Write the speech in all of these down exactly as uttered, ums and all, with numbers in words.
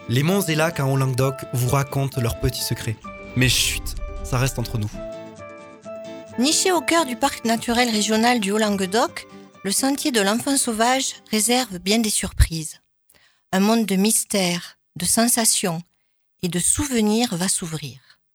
Les monts et lacs en Languedoc vous racontent leurs petits secrets. Mais chut, ça reste entre nous. Niché au cœur du parc naturel régional du Haut-Languedoc, le sentier de l'enfant sauvage réserve bien des surprises. Un monde de mystères, de sensations et de souvenirs va s'ouvrir.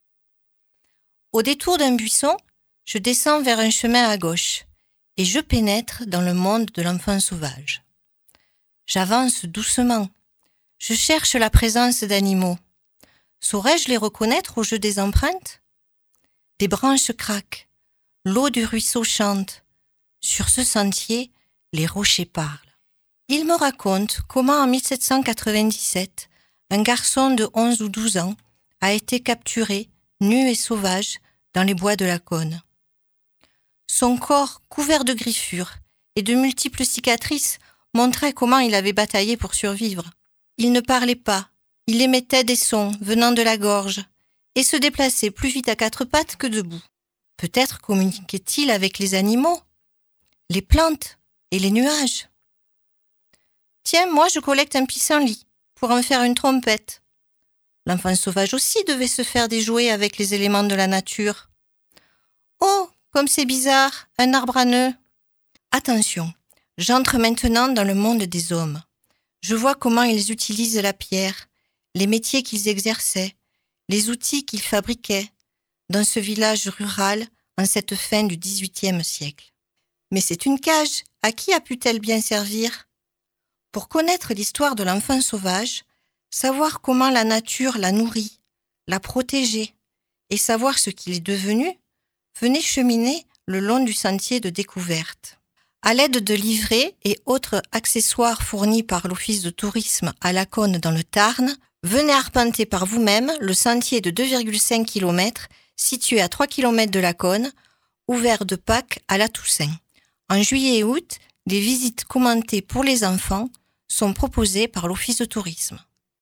Au détour d'un buisson, je descends vers un chemin à gauche et je pénètre dans le monde de l'enfant sauvage. J'avance doucement. Je cherche la présence d'animaux. Saurais-je les reconnaître au jeu des empreintes ? Des branches craquent. L'eau du ruisseau chante. Sur ce sentier, les rochers parlent. Il me raconte comment en dix-sept cent quatre-vingt-dix-sept, un garçon de onze ou douze ans a été capturé, nu et sauvage, dans les bois de la Cône. Son corps, couvert de griffures et de multiples cicatrices, montrait comment il avait bataillé pour survivre. Il ne parlait pas, il émettait des sons venant de la gorge et se déplaçait plus vite à quatre pattes que debout. Peut-être communiquait-il avec les animaux, les plantes et les nuages. Tiens, moi je collecte un pissenlit pour en faire une trompette. L'enfant sauvage aussi devait se faire des jouets avec les éléments de la nature. Oh, comme c'est bizarre, un arbre à nœuds. Attention, j'entre maintenant dans le monde des hommes. Je vois comment ils utilisent la pierre, les métiers qu'ils exerçaient, les outils qu'ils fabriquaient dans ce village rural en cette fin du dix-huitième siècle. Mais c'est une cage, à qui a pu-t-elle bien servir ? Pour connaître l'histoire de l'enfant sauvage, savoir comment la nature l'a nourri, l'a protégé et savoir ce qu'il est devenu, venez cheminer le long du sentier de découverte. À l'aide de livrets et autres accessoires fournis par l'Office de tourisme à la Cône dans le Tarn, venez arpenter par vous-même le sentier de deux virgule cinq kilomètres situé à trois kilomètres de la Cône, ouvert de Pâques à la Toussaint. En juillet et août, des visites commentées pour les enfants sont proposées par l'Office de tourisme.